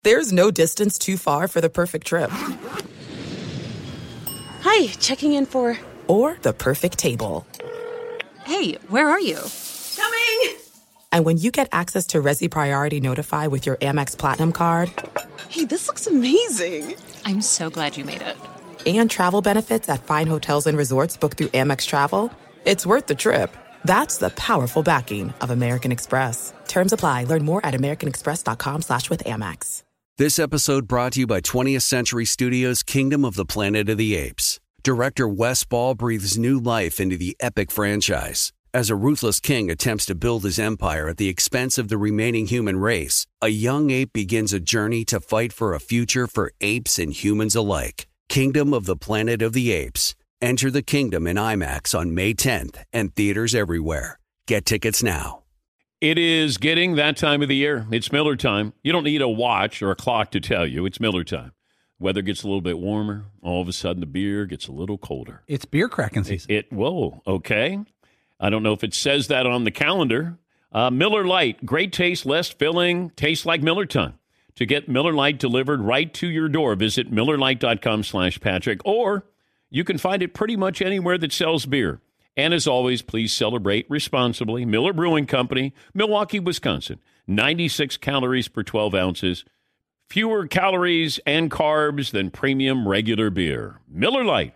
There's no distance too far for the perfect trip. Hi, checking in for... Or the perfect table. Hey, where are you? Coming! And when you get access to Resi Priority Notify with your Amex Platinum card... Hey, this looks amazing. I'm so glad you made it. And travel benefits at fine hotels and resorts booked through Amex Travel, it's worth the trip. That's the powerful backing of American Express. Terms apply. Learn more at americanexpress.com/withAmex. This episode brought to you by 20th Century Studios' Kingdom of the Planet of the Apes. Director Wes Ball breathes new life into the epic franchise. As a ruthless king attempts to build his empire at the expense of the remaining human race, a young ape begins a journey to fight for a future for apes and humans alike. Kingdom of the Planet of the Apes. Enter the kingdom in IMAX on May 10th and theaters everywhere. Get tickets now. It is getting that time of the year. It's Miller time. You don't need a watch or a clock to tell you. It's Miller time. Weather gets a little bit warmer. All of a sudden, the beer gets a little colder. It's beer cracking season. Whoa, okay. I don't know if it says that on the calendar. Miller Lite, great taste, less filling, tastes like Miller time. To get Miller Lite delivered right to your door, visit MillerLite.com/Patrick, or you can find it pretty much anywhere that sells beer. And as always, please celebrate responsibly. Miller Brewing Company, Milwaukee, Wisconsin. 96 calories per 12 ounces. Fewer calories and carbs than premium regular beer. Miller Lite.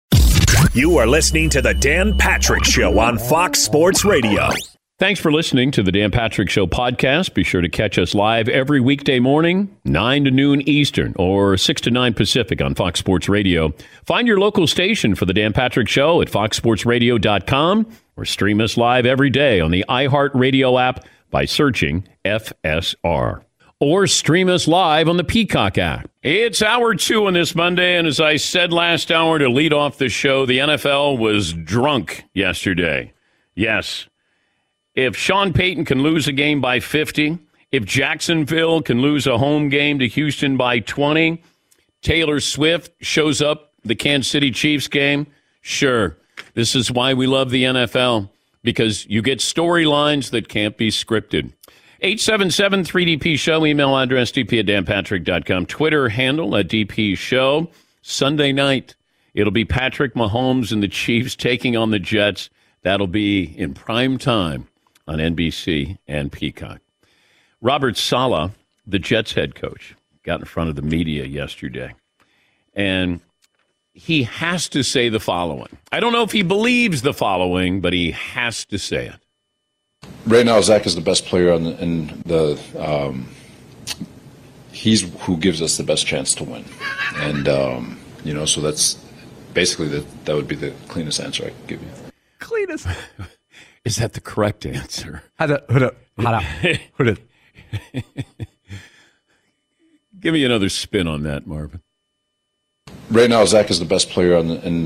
You are listening to The Dan Patrick Show on Fox Sports Radio. Thanks for listening to the Dan Patrick Show podcast. Be sure to catch us live every weekday morning, 9 to noon Eastern or 6 to 9 Pacific on Fox Sports Radio. Find your local station for the Dan Patrick Show at foxsportsradio.com or stream us live every day on the iHeartRadio app by searching FSR. Or stream us live on the Peacock app. It's hour 2 on this Monday, and as I said last hour to lead off the show, the NFL was drunk yesterday. Yes. If Sean Payton can lose a game by 50, if Jacksonville can lose a home game to Houston by 20, Taylor Swift shows up the Kansas City Chiefs game, sure. This is why we love the NFL, because you get storylines that can't be scripted. 877-3DP-SHOW, email address dp@danpatrick.com, Twitter handle at DP-SHOW. Sunday night, it'll be Patrick Mahomes and the Chiefs taking on the Jets. That'll be in prime time on NBC and Peacock. Robert Saleh, the Jets head coach, got in front of the media yesterday, and he has to say the following. I don't know if he believes the following, but he has to say it. Right now, Zach is the best player he's who gives us the best chance to win. And, so that's basically that would be the cleanest answer I could give you. Cleanest. Is that the correct answer? Give me another spin on that, Marvin. Right now, Zach is the best player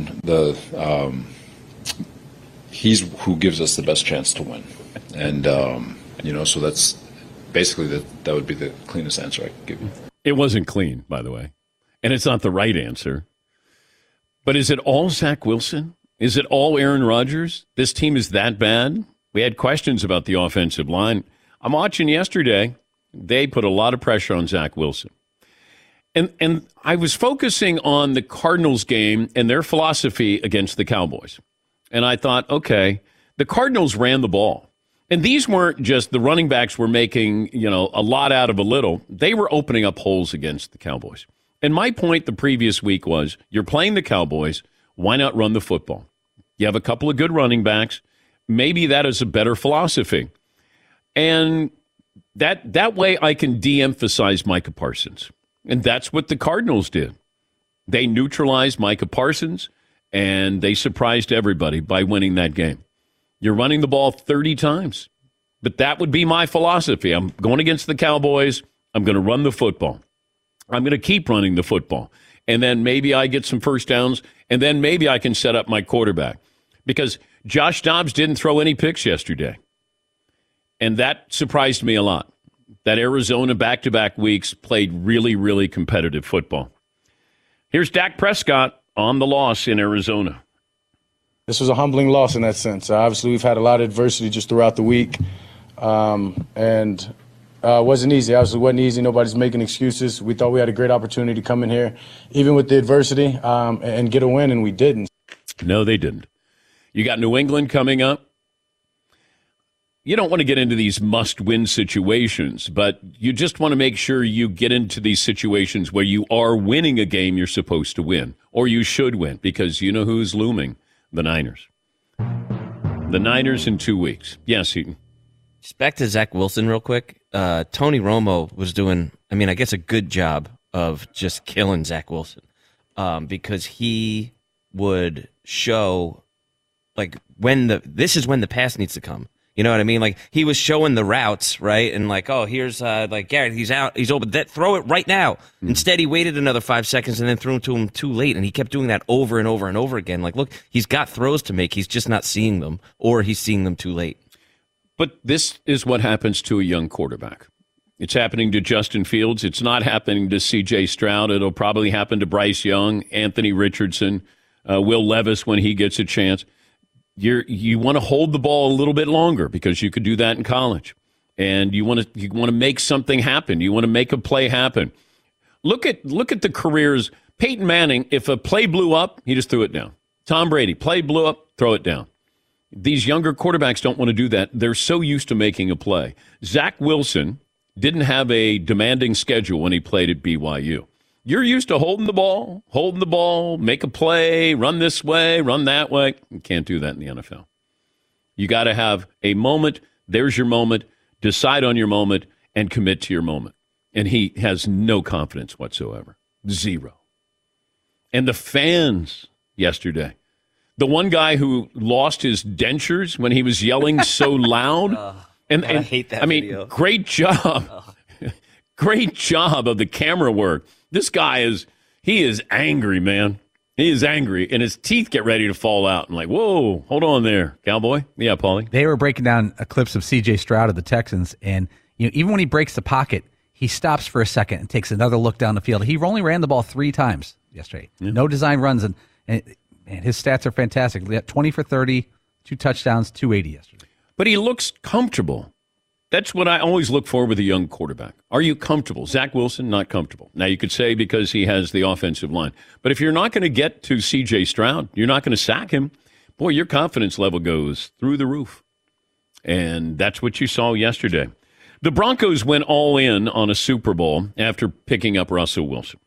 he's who gives us the best chance to win. And, so that's basically that would be the cleanest answer I could give you. It wasn't clean, by the way. And it's not the right answer. But is it all Zach Wilson? Is it all Aaron Rodgers? This team is that bad? We had questions about the offensive line. I'm watching yesterday. They put a lot of pressure on Zach Wilson. And I was focusing on the Cardinals game and their philosophy against the Cowboys. And I thought, okay, the Cardinals ran the ball. And these weren't just the running backs were making, a lot out of a little. They were opening up holes against the Cowboys. And my point the previous week was, you're playing the Cowboys. Why not run the football? You have a couple of good running backs. Maybe that is a better philosophy. And that way I can de-emphasize Micah Parsons. And that's what the Cardinals did. They neutralized Micah Parsons, and they surprised everybody by winning that game. You're running the ball 30 times. But that would be my philosophy. I'm going against the Cowboys. I'm going to run the football. I'm going to keep running the football. And then maybe I get some first downs, and then maybe I can set up my quarterback. Because Josh Dobbs didn't throw any picks yesterday. And that surprised me a lot. That Arizona back-to-back weeks played really, really competitive football. Here's Dak Prescott on the loss in Arizona. This was a humbling loss in that sense. Obviously, we've had a lot of adversity just throughout the week. And Wasn't easy. Obviously, wasn't easy. Nobody's making excuses. We thought we had a great opportunity to come in here, even with the adversity, and get a win, and we didn't. No, they didn't. You got New England coming up. You don't want to get into these must-win situations, but you just want to make sure you get into these situations where you are winning a game you're supposed to win, or you should win, because you know who's looming? The Niners. The Niners in 2 weeks. Yes, Heaton. Just back to Zach Wilson real quick. Tony Romo was doing, I guess, a good job of just killing Zach Wilson because he would show, like, this is when the pass needs to come. You know what I mean? Like, he was showing the routes, right? And like, oh, here's like Garrett, he's out, he's open. Throw it right now. Instead, he waited another 5 seconds and then threw it to him too late. And he kept doing that over and over and over again. Like, look, he's got throws to make. He's just not seeing them, or he's seeing them too late. But this is what happens to a young quarterback. It's happening to Justin Fields. It's not happening to C.J. Stroud. It'll probably happen to Bryce Young, Anthony Richardson, Will Levis when he gets a chance. You want to hold the ball a little bit longer because you could do that in college, and you want to make something happen. You want to make a play happen. Look at the careers. Peyton Manning, if a play blew up, he just threw it down. Tom Brady, play blew up, throw it down. These younger quarterbacks don't want to do that. They're so used to making a play. Zach Wilson didn't have a demanding schedule when he played at BYU. You're used to holding the ball, make a play, run this way, run that way. You can't do that in the NFL. You got to have a moment. There's your moment. Decide on your moment and commit to your moment. And he has no confidence whatsoever. Zero. And the fans yesterday, the one guy who lost his dentures when he was yelling so loud. And I hate that video. Great job. Great job of the camera work. This guy is angry, man. He is angry, and his teeth get ready to fall out. I'm like, whoa, hold on there, cowboy. Yeah, Paulie. They were breaking down clips of C.J. Stroud of the Texans, and even when he breaks the pocket, he stops for a second and takes another look down the field. He only ran the ball 3 times yesterday. Yeah. No design runs, and his stats are fantastic. He got 20 for 30, 2 touchdowns, 280 yesterday. But he looks comfortable. That's what I always look for with a young quarterback. Are you comfortable? Zach Wilson, not comfortable. Now, you could say because he has the offensive line. But if you're not going to get to C.J. Stroud, you're not going to sack him, boy, your confidence level goes through the roof. And that's what you saw yesterday. The Broncos went all in on a Super Bowl after picking up Russell Wilson.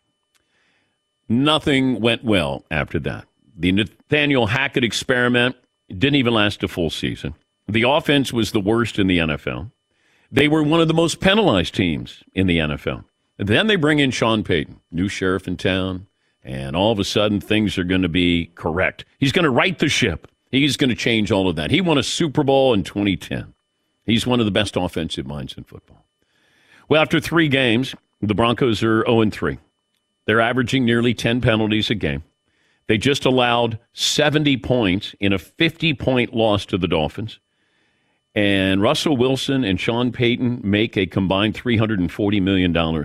Nothing went well after that. The Nathaniel Hackett experiment didn't even last a full season. The offense was the worst in the NFL. They were one of the most penalized teams in the NFL. And then they bring in Sean Payton, new sheriff in town, and all of a sudden things are going to be correct. He's going to right the ship. He's going to change all of that. He won a Super Bowl in 2010. He's one of the best offensive minds in football. Well, after 3 games, the Broncos are 0-3. They're averaging nearly 10 penalties a game. They just allowed 70 points in a 50-point loss to the Dolphins. And Russell Wilson and Sean Payton make a combined $340 million.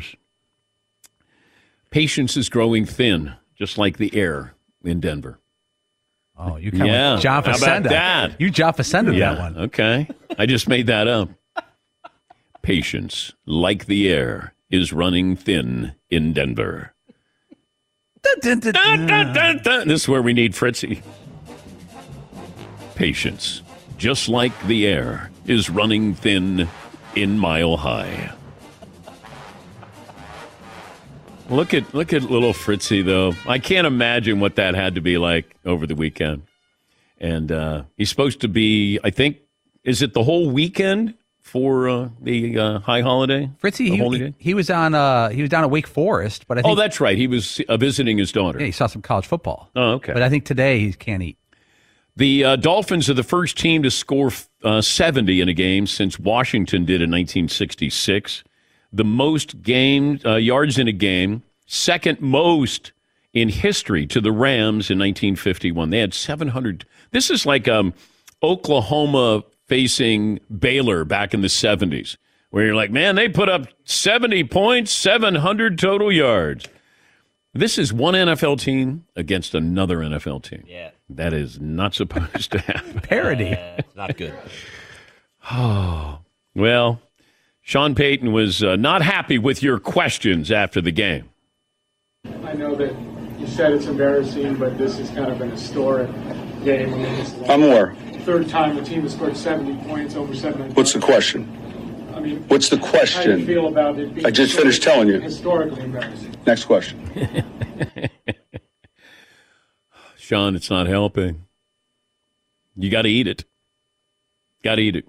Patience is growing thin, just like the air in Denver. Oh, you come with John Facenda. How about that? You John Facenda that one. Okay. I just made that up. Patience, like the air, is running thin in Denver. Dun, dun, dun, dun. This is where we need Fritzy. Patience, just like the air, is running thin in Mile High. Look at little Fritzy, though. I can't imagine what that had to be like over the weekend. And he's supposed to be, I think, is it the whole weekend for the high holiday? Fritzy, he was down at Wake Forest, but I think that's right. He was visiting his daughter. Yeah, he saw some college football. Oh, okay. But I think today he can't eat. The Dolphins are the first team to score 70 in a game since Washington did in 1966. The most yards in a game, second most in history to the Rams in 1951. They had 700. This is like Oklahoma facing Baylor back in the 70s, where you're like, man, they put up 70 points, 700 total yards. This is one NFL team against another NFL team. Yeah. That is not supposed to happen. Parody. It's not good. Oh, well, Sean Payton was not happy with your questions after the game. I know that you said it's embarrassing, but this is kind of an historic game. I mean, I'm aware. Third time the team has scored 70 points, over 700. What's the question? I mean, what's the question? How do you feel about it being I just finished telling you. Historically embarrassing. Next question. Sean, it's not helping. You got to eat it. Got to eat it.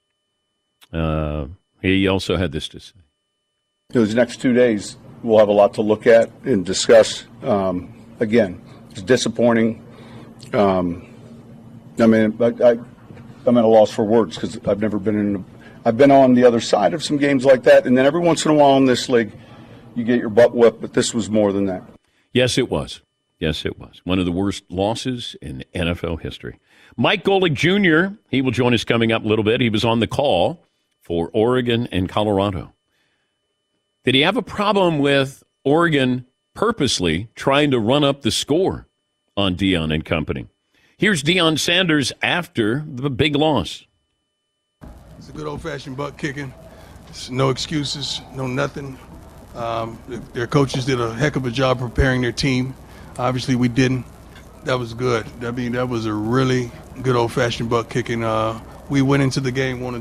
He also had this to say. Those next 2 days, we'll have a lot to look at and discuss. Again, it's disappointing. I mean, I'm at a loss for words because I've never been I've been on the other side of some games like that, and then every once in a while in this league, you get your butt whipped, but this was more than that. Yes, it was. Yes, it was. One of the worst losses in NFL history. Mike Golick Jr., he will join us coming up a little bit. He was on the call for Oregon and Colorado. Did he have a problem with Oregon purposely trying to run up the score on Deion and company? Here's Deion Sanders after the big loss. It's a good old-fashioned butt kicking. It's no excuses, no nothing. Their coaches did a heck of a job preparing their team. Obviously, we didn't. That was good. I mean, that was a really good old-fashioned butt kicking. We went into the game wanting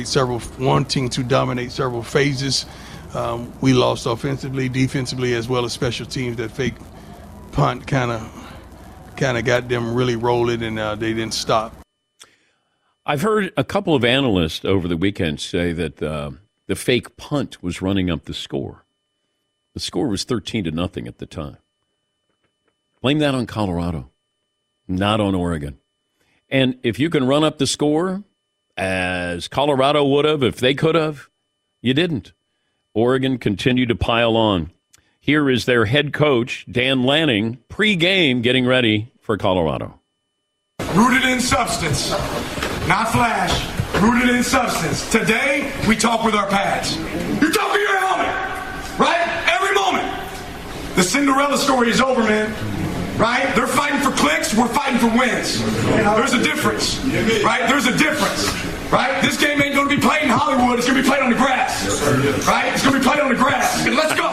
to dominate several phases. We lost offensively, defensively, as well as special teams. That fake punt kind of got them really rolling, and they didn't stop. I've heard a couple of analysts over the weekend say that the fake punt was running up the score. The score was 13-0 at the time. Blame that on Colorado, not on Oregon. And if you can run up the score, as Colorado would have, if they could have, you didn't. Oregon continued to pile on. Here is their head coach, Dan Lanning, pre-game getting ready for Colorado. Rooted in substance, not flash. Rooted in substance. Today, we talk with our pads. You talk with your helmet, right? Every moment. The Cinderella story is over, man. Right? They're fighting for clicks. We're fighting for wins. There's a difference. Right? There's a difference. Right? This game ain't going to be played in Hollywood. It's going to be played on the grass. Right? It's going to be played on the grass. Let's go.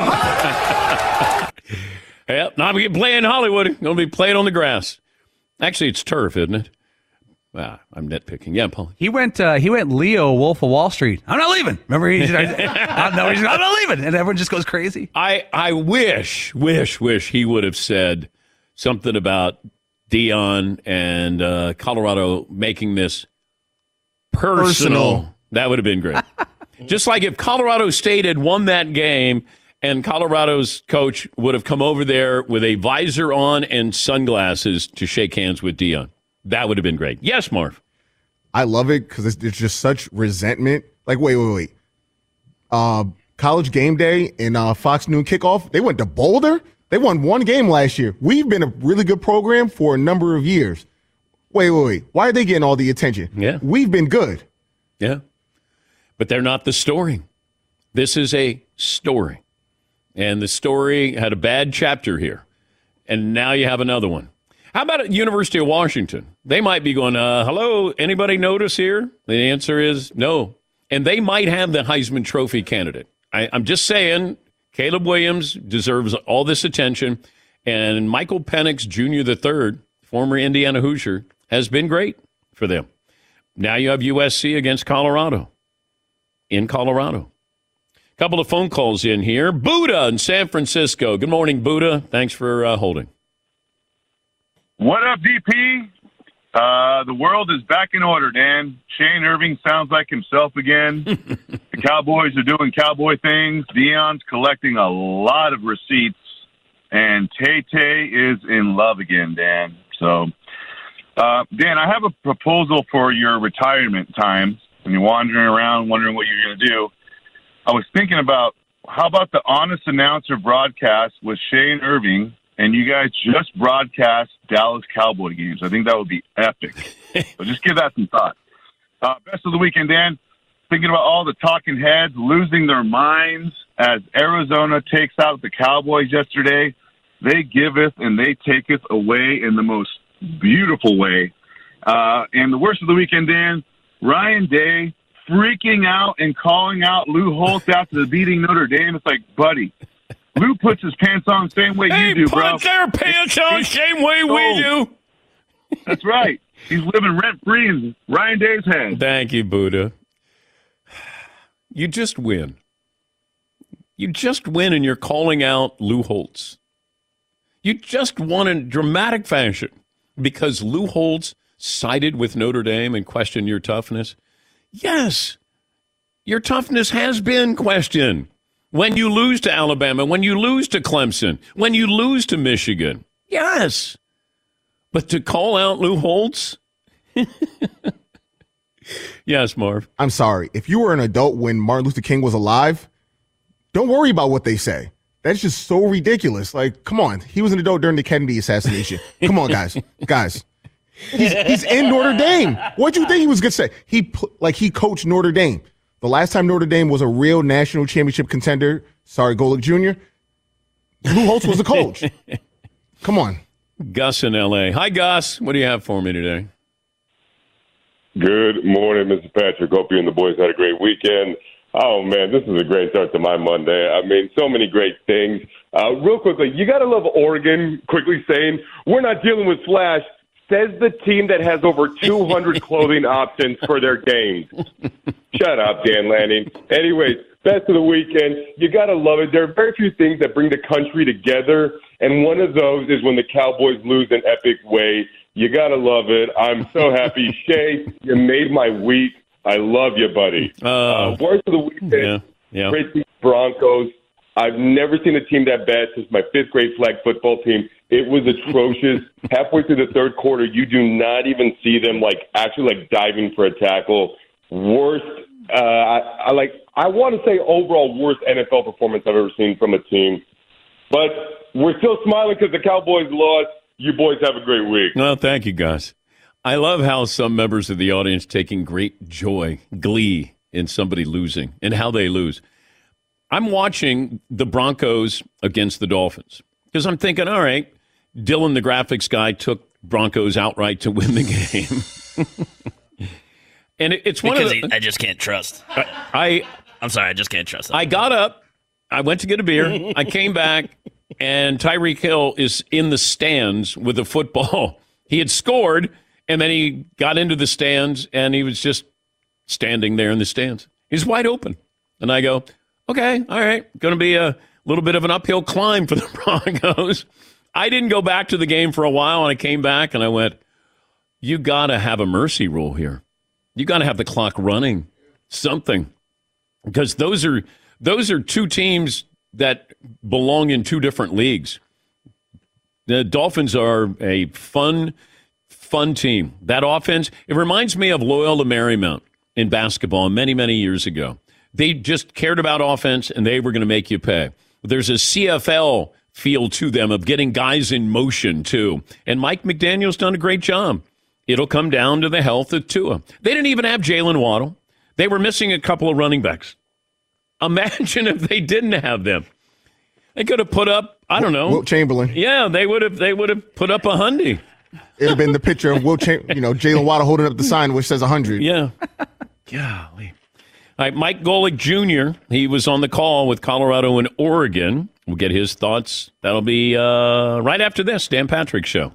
Yep, not going to play in Hollywood. Going to be played on the grass. Actually, it's turf, isn't it? I'm nitpicking. Yeah, Paul. He went Leo, Wolf of Wall Street. I'm not leaving. Remember, he's I'm not leaving. And everyone just goes crazy. I wish he would have said something about Deion and Colorado making this personal. That would have been great. Just like if Colorado State had won that game and Colorado's coach would have come over there with a visor on and sunglasses to shake hands with Deion. That would have been great. Yes, Marv. I love it because it's just such resentment. Like, wait. College Game Day and Fox Noon Kickoff, they went to Boulder. They won one game last year. We've been a really good program for a number of years. Wait. Why are they getting all the attention? Yeah. We've been good. Yeah. But they're not the story. This is a story. And the story had a bad chapter here. And now you have another one. How about at University of Washington? They might be going, hello, anybody notice here? The answer is no. And they might have the Heisman Trophy candidate. I'm just saying, Caleb Williams deserves all this attention. And Michael Penix Jr. III, former Indiana Hoosier, has been great for them. Now you have USC against Colorado. In Colorado. A couple of phone calls in here. Buddha in San Francisco. Good morning, Buddha. Thanks for holding. What up, DP? The world is back in order, Dan. Shane Irving sounds like himself again. The Cowboys are doing cowboy things. Deion's collecting a lot of receipts. And Tay-Tay is in love again, Dan. So, Dan, I have a proposal for your retirement time when you're wandering around wondering what you're going to do. I was thinking about, how about the Honest Announcer broadcast with Shane Irving, and you guys just broadcast Dallas Cowboy games? I think that would be epic. So just give that some thought. Best of the weekend, Dan. Thinking about all the talking heads losing their minds as Arizona takes out the Cowboys yesterday. They giveth and they taketh away in the most beautiful way. And the worst of the weekend, Dan, Ryan Day freaking out and calling out Lou Holtz after the beating Notre Dame. It's like, buddy, Lou puts his pants on the same way you do, bro. Put their pants on the same way we do. That's right. He's living rent-free in Ryan Day's head. Thank you, Buddha. You just win. You just win, and you're calling out Lou Holtz. You just won in dramatic fashion because Lou Holtz sided with Notre Dame and questioned your toughness. Yes, your toughness has been questioned. When you lose to Alabama, when you lose to Clemson, when you lose to Michigan. Yes. But to call out Lou Holtz? Yes, Marv. I'm sorry. If you were an adult when Martin Luther King was alive, don't worry about what they say. That's just so ridiculous. Like, come on. He was an adult during the Kennedy assassination. Come on, guys. Guys. He's in Notre Dame. What do you think he was going to say? He coached Notre Dame. The last time Notre Dame was a real national championship contender, sorry, Golick Jr., Lou Holtz was the coach. Come on. Gus in L.A. Hi, Gus. What do you have for me today? Good morning, Mr. Patrick. Hope you and the boys had a great weekend. Oh, man, this is a great start to my Monday. I mean, so many great things. Real quickly, you got to love Oregon quickly saying, we're not dealing with Flash, says the team that has over 200 clothing options for their games. Shut up, Dan Lanning. Anyways, best of the weekend. You got to love it. There are very few things that bring the country together, and one of those is when the Cowboys lose in epic way. You got to love it. I'm so happy. Shay, you made my week. I love you, buddy. Worst of the weekend, Crazy Broncos. I've never seen a team that bad since my fifth-grade flag football team. It was atrocious. Halfway through the third quarter, you do not even see them actually diving for a tackle. Worst. I want to say overall worst NFL performance I've ever seen from a team. But we're still smiling because the Cowboys lost. You boys have a great week. Well, thank you, Gus. I love how some members of the audience taking great joy, glee in somebody losing and how they lose. I'm watching the Broncos against the Dolphins because I'm thinking, all right, Dylan, the graphics guy, took Broncos outright to win the game. And it's one because of the... I just can't trust. I'm sorry, I just can't trust him. I got up. I went to get a beer. I came back, and Tyreek Hill is in the stands with a football. He had scored, and then he got into the stands, and he was just standing there in the stands. He's wide open. And I go, okay, all right, going to be a little bit of an uphill climb for the Broncos. I didn't go back to the game for a while, and I came back, and I went, you got to have a mercy rule here. You got to have the clock running, something. Because those are two teams that belong in two different leagues. The Dolphins are a fun team. That offense, it reminds me of Loyola Marymount in basketball many, many years ago. They just cared about offense, and they were going to make you pay. There's a CFL feel to them of getting guys in motion, too. And Mike McDaniel's done a great job. It'll come down to the health of Tua. They didn't even have Jalen Waddle. They were missing a couple of running backs. Imagine if they didn't have them. They could have put up, I don't know. Wilt Chamberlain. Yeah, they would have put up 100. It would have been the picture of Jalen Waddle holding up the sign which says 100. Yeah. Golly. All right, Mike Golick Jr., he was on the call with Colorado and Oregon. We'll get his thoughts. That'll be right after this Dan Patrick Show.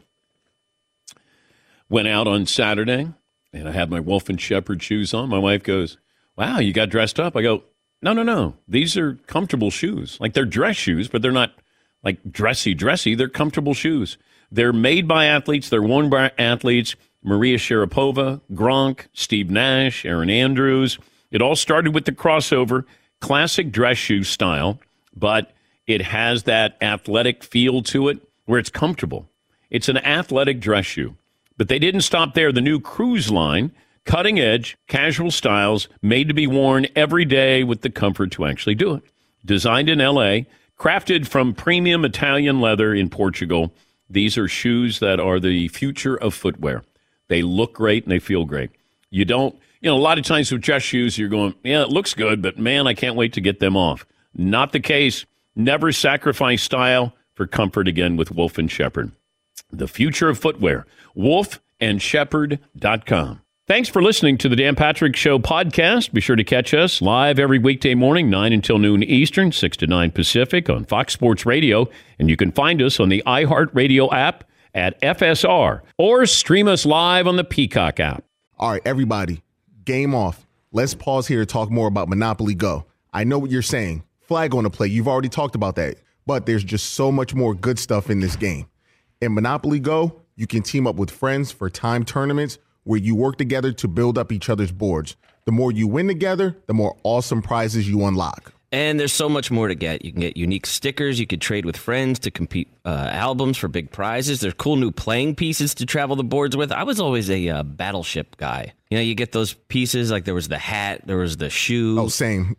Went out on Saturday, and I had my Wolf and Shepherd shoes on. My wife goes, wow, you got dressed up? I go, no. These are comfortable shoes. Like, they're dress shoes, but they're not, like, dressy. They're comfortable shoes. They're made by athletes. They're worn by athletes. Maria Sharapova, Gronk, Steve Nash, Aaron Andrews. It all started with the crossover, classic dress shoe style, but it has that athletic feel to it where it's comfortable. It's an athletic dress shoe. But they didn't stop there. The new Cruise line, cutting edge, casual styles, made to be worn every day with the comfort to actually do it. Designed in L.A., crafted from premium Italian leather in Portugal, these are shoes that are the future of footwear. They look great and they feel great. You don't, a lot of times with dress shoes, you're going, yeah, it looks good, but man, I can't wait to get them off. Not the case. Never sacrifice style for comfort again with Wolf and Shepherd. The future of footwear. WolfandShepherd.com. Thanks for listening to the Dan Patrick Show podcast. Be sure to catch us live every weekday morning, 9 until noon Eastern, 6 to 9 Pacific on Fox Sports Radio. And you can find us on the iHeartRadio app at FSR or stream us live on the Peacock app. All right, everybody, game off. Let's pause here to talk more about Monopoly Go. I know what you're saying. Flag on the play. You've already talked about that. But there's just so much more good stuff in this game. In Monopoly Go, you can team up with friends for time tournaments where you work together to build up each other's boards. The more you win together, the more awesome prizes you unlock. And there's so much more to get. You can get unique stickers. You could trade with friends to compete albums for big prizes. There's cool new playing pieces to travel the boards with. I was always a battleship guy. You know, you get those pieces, like there was the hat, there was the shoe. Oh, same.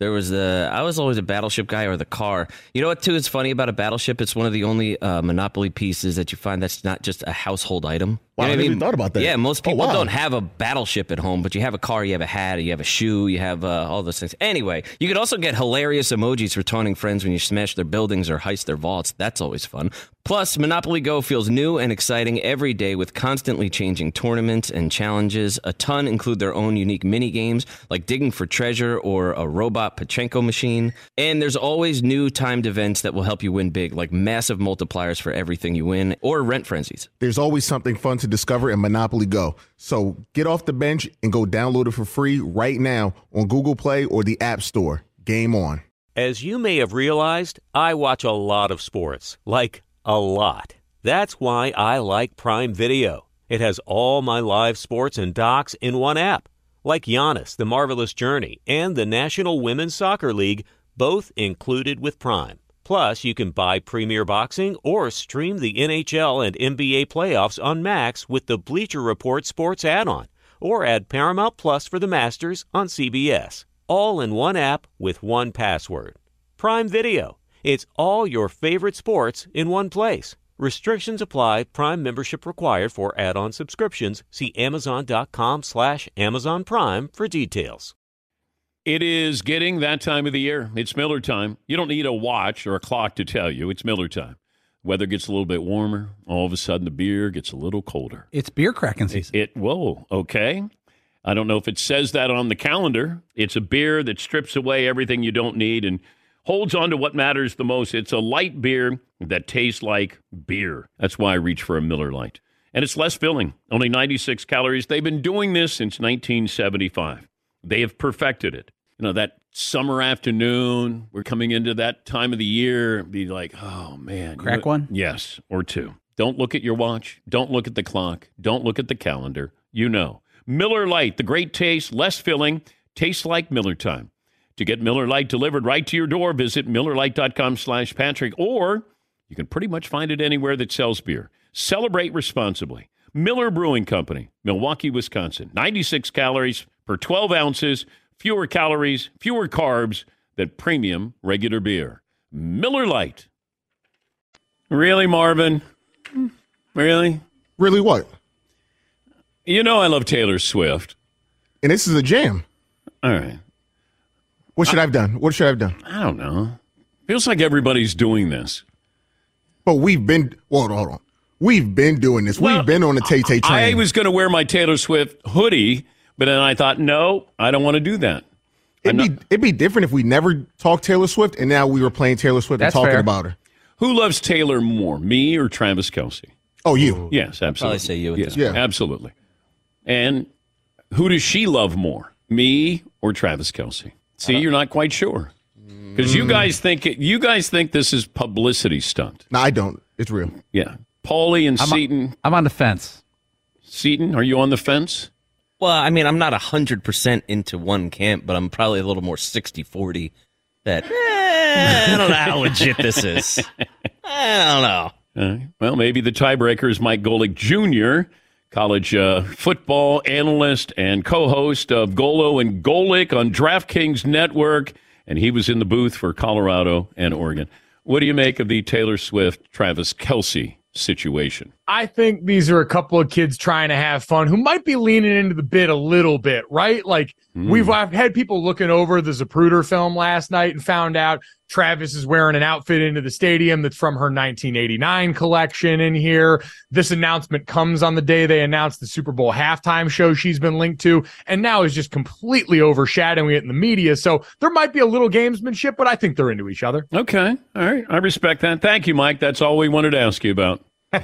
I was always a battleship guy, or the car. You know what, too, is funny about a battleship? It's one of the only Monopoly pieces that you find that's not just a household item. Wow, You know I what never even thought about that. Yeah, most people wow. don't have a battleship at home, but you have a car, you have a hat, you have a shoe, you have all those things. Anyway, you could also get hilarious emojis for taunting friends when you smash their buildings or heist their vaults. That's always fun. Plus, Monopoly Go feels new and exciting every day with constantly changing tournaments and challenges. A ton include their own unique mini games like digging for treasure or a robot Pachinko machine. And there's always new timed events that will help you win big, like massive multipliers for everything you win or rent frenzies. There's always something fun to discover in Monopoly Go. So get off the bench and go download it for free right now on Google Play or the App Store. Game on. As you may have realized, I watch a lot of sports, like a lot. That's why I like Prime Video. It has all my live sports and docs in one app, like Giannis, The Marvelous Journey, and the National Women's Soccer League, both included with Prime. Plus, you can buy Premier Boxing or stream the NHL and NBA playoffs on Max with the Bleacher Report Sports add-on, or add Paramount Plus for the Masters on CBS. All in one app with one password. Prime Video. It's all your favorite sports in one place. Restrictions apply. Prime membership required for add-on subscriptions. See Amazon.com/Amazon Prime for details. It is getting that time of the year. It's Miller time. You don't need a watch or a clock to tell you. It's Miller time. Weather gets a little bit warmer. All of a sudden, the beer gets a little colder. It's beer cracking season. Whoa, okay. I don't know if it says that on the calendar. It's a beer that strips away everything you don't need and holds on to what matters the most. It's a light beer that tastes like beer. That's why I reach for a Miller Lite. And it's less filling, only 96 calories. They've been doing this since 1975. They have perfected it. You know, that summer afternoon, we're coming into that time of the year, be like, oh, man. Crack one? Yes, or two. Don't look at your watch. Don't look at the clock. Don't look at the calendar. You know. Miller Lite, the great taste, less filling, tastes like Miller time. To get Miller Lite delivered right to your door, visit MillerLite.com/Patrick, or you can pretty much find it anywhere that sells beer. Celebrate responsibly. Miller Brewing Company, Milwaukee, Wisconsin. 96 calories per 12 ounces, fewer calories, fewer carbs than premium regular beer. Miller Lite. Really, Marvin? Really? Really what? You know I love Taylor Swift. And this is a jam. All right. What should I have done? What should I have done? I don't know. Feels like everybody's doing this. But we've been, hold on. We've been doing this. We've been on the Tay-Tay train. I was going to wear my Taylor Swift hoodie, but then I thought, no, I don't want to do that. It'd be different if we never talked Taylor Swift and now we were playing Taylor Swift and talking about her. Who loves Taylor more, me or Travis Kelce? Oh, you. Yes, absolutely. Probably say you at this point. Yeah, absolutely. And who does she love more, me or Travis Kelce? See, you're not quite sure. Because you guys think this is publicity stunt. No, I don't. It's real. Yeah. Paulie and Seton. I'm on the fence. Seton, are you on the fence? Well, I mean, I'm not 100% into one camp, but I'm probably a little more 60-40 that, I don't know how legit this is. I don't know. Well, maybe the tiebreaker is Mike Golick Jr., college football analyst and co-host of Golo and Golick on DraftKings Network, and he was in the booth for Colorado and Oregon. What do you make of the Taylor Swift, Travis Kelce situation? I think these are a couple of kids trying to have fun who might be leaning into the bit a little bit, right? Like I've had people looking over the Zapruder film last night and found out Travis is wearing an outfit into the stadium that's from her 1989 collection in here. This announcement comes on the day they announced the Super Bowl halftime show she's been linked to, and now is just completely overshadowing it in the media. So there might be a little gamesmanship, but I think they're into each other. Okay. All right. I respect that. Thank you, Mike. That's all we wanted to ask you about.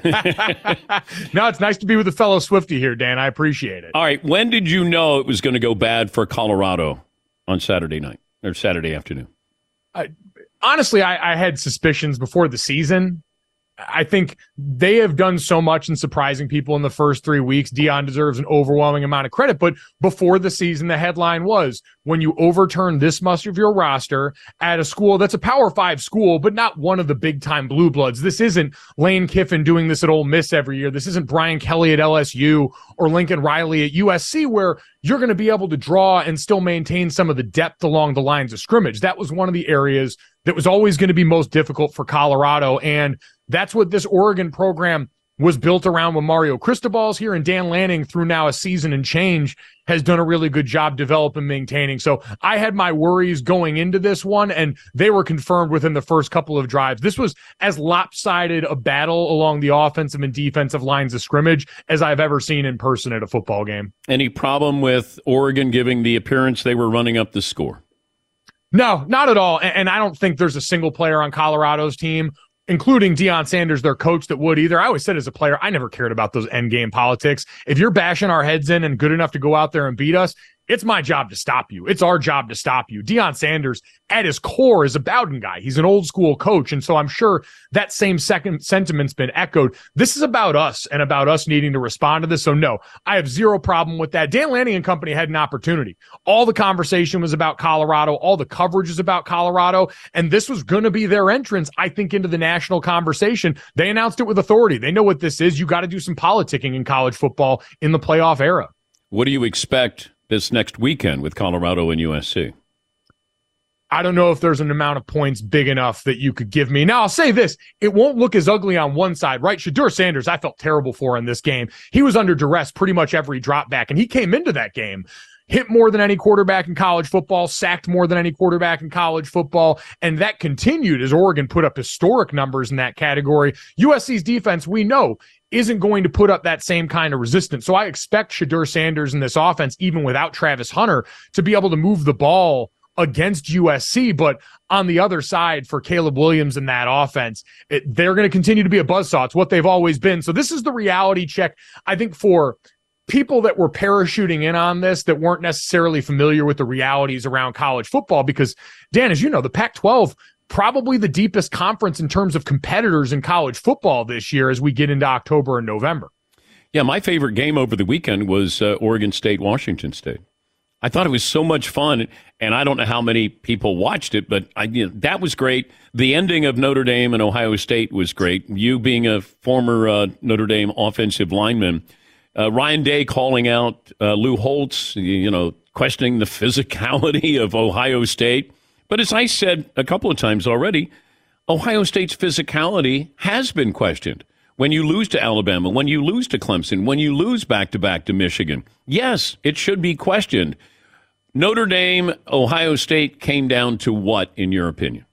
No, it's nice to be with a fellow Swiftie here, Dan. I appreciate it. All right. When did you know it was going to go bad for Colorado on Saturday night or Saturday afternoon? Honestly, I had suspicions before the season. I think they have done so much in surprising people in the first 3 weeks. Deion deserves an overwhelming amount of credit. But before the season, the headline was, when you overturn this much of your roster at a school that's a Power 5 school, but not one of the big-time blue bloods. This isn't Lane Kiffin doing this at Ole Miss every year. This isn't Brian Kelly at LSU or Lincoln Riley at USC, where you're going to be able to draw and still maintain some of the depth along the lines of scrimmage. That was one of the areas that was always going to be most difficult for Colorado, and that's what this Oregon program was built around when Mario Cristobal's here, and Dan Lanning, through now a season and change, has done a really good job developing, maintaining. So I had my worries going into this one, and they were confirmed within the first couple of drives. This was as lopsided a battle along the offensive and defensive lines of scrimmage as I've ever seen in person at a football game. Any problem with Oregon giving the appearance they were running up the score? No, not at all. And I don't think there's a single player on Colorado's team, including Deion Sanders, their coach, that would either. I always said as a player, I never cared about those end game politics. If you're bashing our heads in and good enough to go out there and beat us, it's my job to stop you. It's our job to stop you. Deion Sanders, at his core, is a Bowden guy. He's an old school coach. And so I'm sure that same sentiment's been echoed. This is about us and about us needing to respond to this. So no, I have zero problem with that. Dan Lanning and company had an opportunity. All the conversation was about Colorado. All the coverage is about Colorado. And this was going to be their entrance, I think, into the national conversation. They announced it with authority. They know what this is. You got to do some politicking in college football in the playoff era. What do you expect this next weekend with Colorado and USC? I don't know if there's an amount of points big enough that you could give me. Now, I'll say this. It won't look as ugly on one side, right? Shedeur Sanders, I felt terrible for in this game. He was under duress pretty much every drop back, and he came into that game, hit more than any quarterback in college football, sacked more than any quarterback in college football, and that continued as Oregon put up historic numbers in that category. USC's defense, we know, isn't going to put up that same kind of resistance. So I expect Shedeur Sanders in this offense, even without Travis Hunter, to be able to move the ball against USC. But on the other side, for Caleb Williams in that offense, they're going to continue to be a buzzsaw. It's what they've always been. So this is the reality check, I think, for people that were parachuting in on this that weren't necessarily familiar with the realities around college football. Because, Dan, as you know, the Pac-12, probably the deepest conference in terms of competitors in college football this year as we get into October and November. Yeah, my favorite game over the weekend was Oregon State, Washington State. I thought it was so much fun, and I don't know how many people watched it, but that was great. The ending of Notre Dame and Ohio State was great. You being a former Notre Dame offensive lineman, Ryan Day calling out Lou Holtz, questioning the physicality of Ohio State. But as I said a couple of times already, Ohio State's physicality has been questioned. When you lose to Alabama, when you lose to Clemson, when you lose back-to-back to Michigan, yes, it should be questioned. Notre Dame, Ohio State came down to what, in your opinion?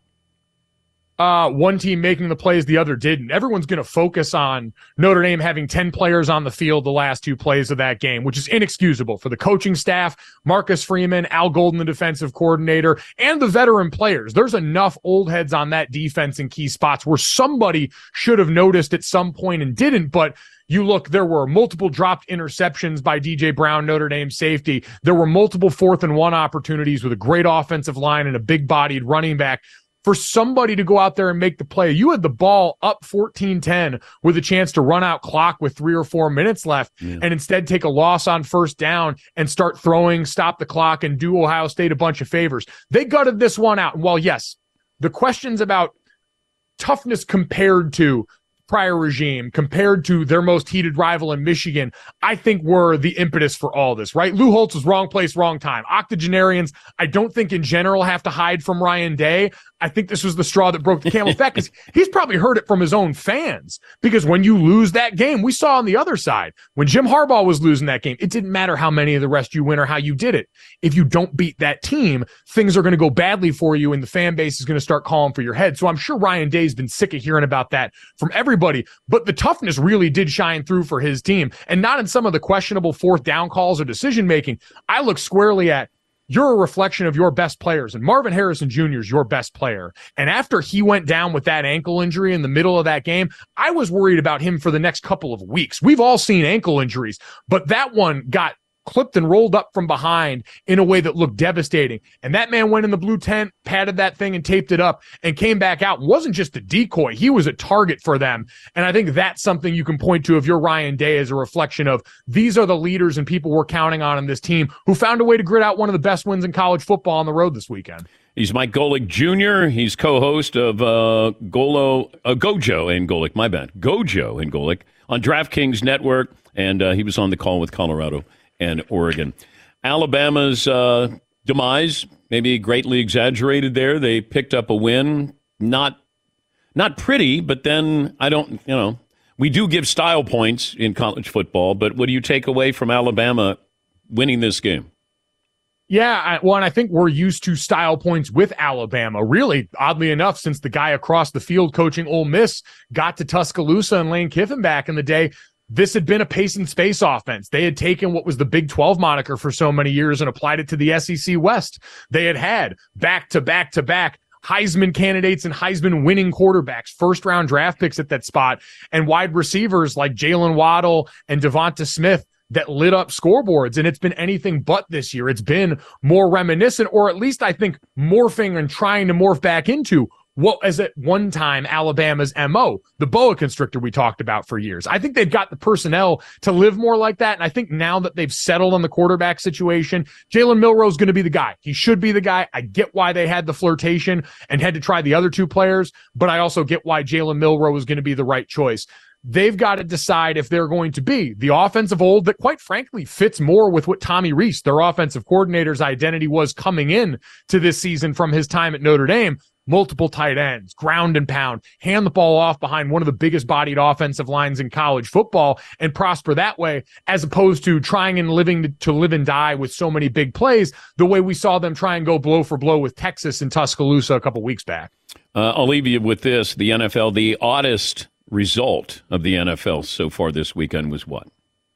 One team making the plays, the other didn't. Everyone's going to focus on Notre Dame having 10 players on the field the last two plays of that game, which is inexcusable for the coaching staff, Marcus Freeman, Al Golden, the defensive coordinator, and the veteran players. There's enough old heads on that defense in key spots where somebody should have noticed at some point and didn't, but you look, there were multiple dropped interceptions by DJ Brown, Notre Dame safety. There were multiple 4th and 1 opportunities with a great offensive line and a big-bodied running back. For somebody to go out there and make the play, you had the ball up 14-10 with a chance to run out clock with 3 or 4 minutes left and instead take a loss on first down and start throwing, stop the clock, and do Ohio State a bunch of favors. They gutted this one out. And while, yes, the questions about toughness compared to prior regime compared to their most heated rival in Michigan, I think were the impetus for all this, right? Lou Holtz was wrong place, wrong time. Octogenarians, I don't think in general have to hide from Ryan Day. I think this was the straw that broke the camel's back because he's probably heard it from his own fans. Because when you lose that game, we saw on the other side, when Jim Harbaugh was losing that game, it didn't matter how many of the rest you win or how you did it. If you don't beat that team, things are going to go badly for you and the fan base is going to start calling for your head. So I'm sure Ryan Day's been sick of hearing about that from everybody, but the toughness really did shine through for his team and not in some of the questionable fourth down calls or decision making. I look squarely at, you're a reflection of your best players, and Marvin Harrison Jr. is your best player. And after he went down with that ankle injury in the middle of that game, I was worried about him for the next couple of weeks. We've all seen ankle injuries, but that one got clipped and rolled up from behind in a way that looked devastating. And that man went in the blue tent, patted that thing and taped it up and came back out. Wasn't just a decoy. He was a target for them. And I think that's something you can point to if you're Ryan Day as a reflection of these are the leaders and people we're counting on in this team who found a way to grit out one of the best wins in college football on the road this weekend. He's Mike Golic Jr. He's co-host of Gojo and Golic, my bad. Gojo and Golic on DraftKings Network. And he was on the call with Colorado and Oregon. Alabama's demise, maybe greatly exaggerated there. They picked up a win. Not pretty, but then we do give style points in college football, but what do you take away from Alabama winning this game? Yeah, and I think we're used to style points with Alabama. Really, oddly enough, since the guy across the field coaching Ole Miss got to Tuscaloosa and Lane Kiffin back in the day, this had been a pace and space offense. They had taken what was the Big 12 moniker for so many years and applied it to the SEC West. They had back-to-back Heisman candidates and Heisman winning quarterbacks, first-round draft picks at that spot, and wide receivers like Jalen Waddle and Devonta Smith that lit up scoreboards. And it's been anything but this year. It's been more reminiscent, or at least I think morphing and trying to morph back into what was at one time Alabama's MO, the boa constrictor we talked about for years. I think they've got the personnel to live more like that. And I think now that they've settled on the quarterback situation, Jalen Milroe is going to be the guy. He should be the guy. I get why they had the flirtation and had to try the other two players, but I also get why Jalen Milroe is going to be the right choice. They've got to decide if they're going to be the offensive old that quite frankly fits more with what Tommy Rees, their offensive coordinator's identity was coming in to this season from his time at Notre Dame. Multiple tight ends, ground and pound, hand the ball off behind one of the biggest bodied offensive lines in college football and prosper that way, as opposed to trying and living to live and die with so many big plays, the way we saw them try and go blow for blow with Texas and Tuscaloosa a couple weeks back. I'll leave you with this. The NFL, the oddest result of the NFL so far this weekend was what?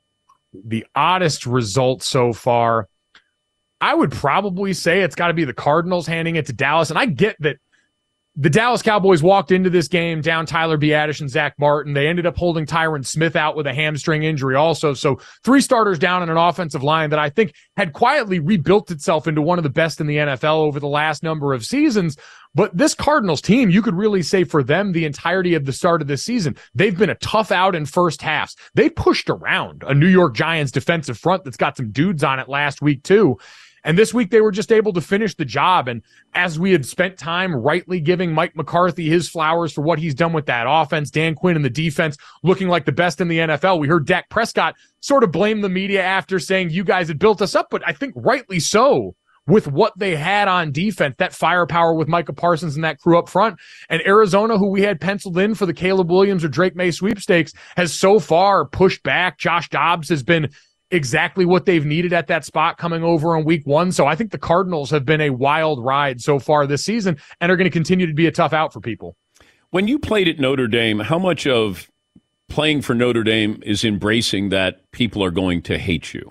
The oddest result so far, I would probably say it's got to be the Cardinals handing it to Dallas. And I get that the Dallas Cowboys walked into this game down Tyler Biadasz and Zach Martin. They ended up holding Tyron Smith out with a hamstring injury also. So 3 starters down in an offensive line that I think had quietly rebuilt itself into one of the best in the NFL over the last number of seasons. But this Cardinals team, you could really say for them the entirety of the start of this season, they've been a tough out in first halves. They pushed around a New York Giants defensive front that's got some dudes on it last week too. And this week they were just able to finish the job. And as we had spent time rightly giving Mike McCarthy his flowers for what he's done with that offense, Dan Quinn and the defense looking like the best in the NFL, we heard Dak Prescott sort of blame the media after saying you guys had built us up, but I think rightly so with what they had on defense, that firepower with Micah Parsons and that crew up front. And Arizona, who we had penciled in for the Caleb Williams or Drake May sweepstakes, has so far pushed back. Josh Dobbs has been exactly what they've needed at that spot coming over in week 1. So I think the Cardinals have been a wild ride so far this season and are going to continue to be a tough out for people. When you played at Notre Dame, how much of playing for Notre Dame is embracing that people are going to hate you?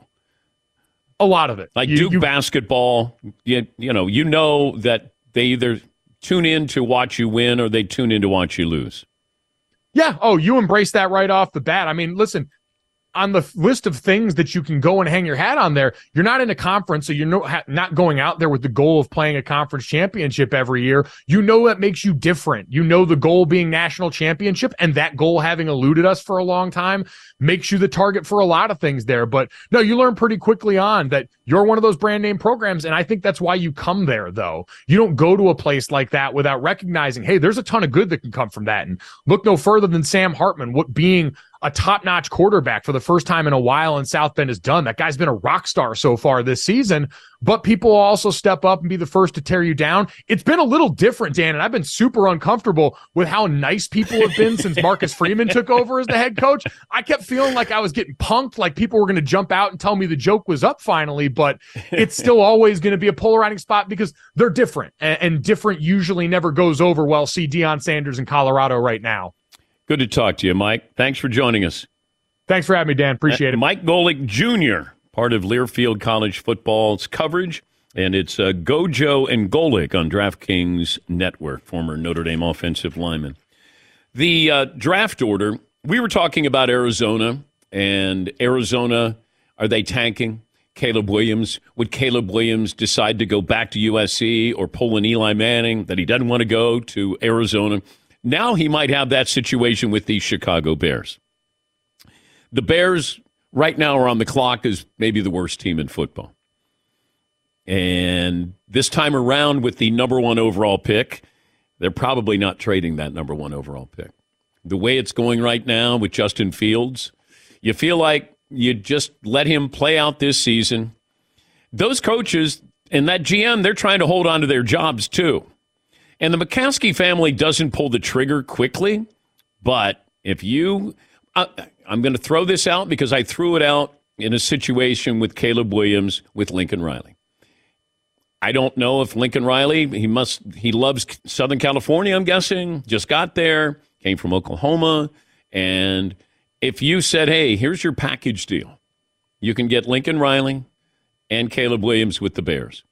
A lot of it. Like Duke basketball, you know that they either tune in to watch you win or they tune in to watch you lose. Yeah. Oh, you embrace that right off the bat. I mean, listen, on the list of things that you can go and hang your hat on there, you're not in a conference, so you're not going out there with the goal of playing a conference championship every year. You know that makes you different. You know the goal being national championship, and that goal having eluded us for a long time makes you the target for a lot of things there. But no, you learn pretty quickly on that you're one of those brand name programs, and I think that's why you come there, though. You don't go to a place like that without recognizing, hey, there's a ton of good that can come from that. And look no further than Sam Hartman, being a top-notch quarterback for the first time in a while in South Bend has done. That guy's been a rock star so far this season, but people will also step up and be the first to tear you down. It's been a little different, Dan, and I've been super uncomfortable with how nice people have been since Marcus Freeman took over as the head coach. I kept feeling like I was getting punked, like people were going to jump out and tell me the joke was up finally, but it's still always going to be a polarizing spot because they're different, and different usually never goes over well. See Deion Sanders in Colorado right now. Good to talk to you, Mike. Thanks for joining us. Thanks for having me, Dan. Appreciate it. Mike Golic Jr., part of Learfield College football's coverage, and it's Gojo and Golic on DraftKings Network, former Notre Dame offensive lineman. The draft order, we were talking about Arizona, and Arizona, are they tanking? Caleb Williams. Would Caleb Williams decide to go back to USC or pull an Eli Manning that he doesn't want to go to Arizona? Now he might have that situation with the Chicago Bears. The Bears right now are on the clock as maybe the worst team in football. And this time around with the number one overall pick, they're probably not trading that number one overall pick. The way it's going right now with Justin Fields, you feel like you just let him play out this season. Those coaches and that GM, they're trying to hold on to their jobs too. And the McCaskey family doesn't pull the trigger quickly, but if you, I'm going to throw this out because I threw it out in a situation with Caleb Williams with Lincoln Riley. I don't know if Lincoln Riley, he loves Southern California, I'm guessing, just got there, came from Oklahoma, and if you said, hey, here's your package deal, you can get Lincoln Riley and Caleb Williams with the Bears.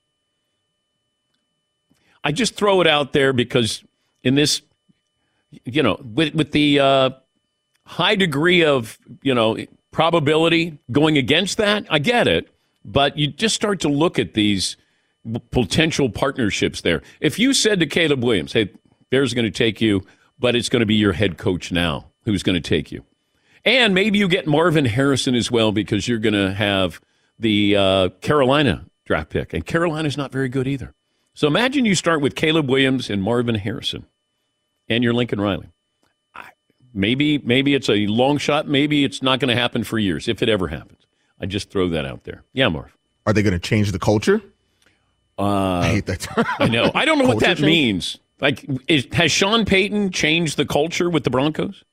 I just throw it out there because in this, with the high degree of, probability going against that, I get it. But you just start to look at these potential partnerships there. If you said to Caleb Williams, hey, Bears are going to take you, but it's going to be your head coach now who's going to take you. And maybe you get Marvin Harrison as well because you're going to have the Carolina draft pick. And Carolina's not very good either. So imagine you start with Caleb Williams and Marvin Harrison and your Lincoln Riley. Maybe it's a long shot. Maybe it's not going to happen for years, if it ever happens. I just throw that out there. Yeah, Marv. Are they going to change the culture? I hate that term. I know. I don't know what that means. Like, has Sean Payton changed the culture with the Broncos?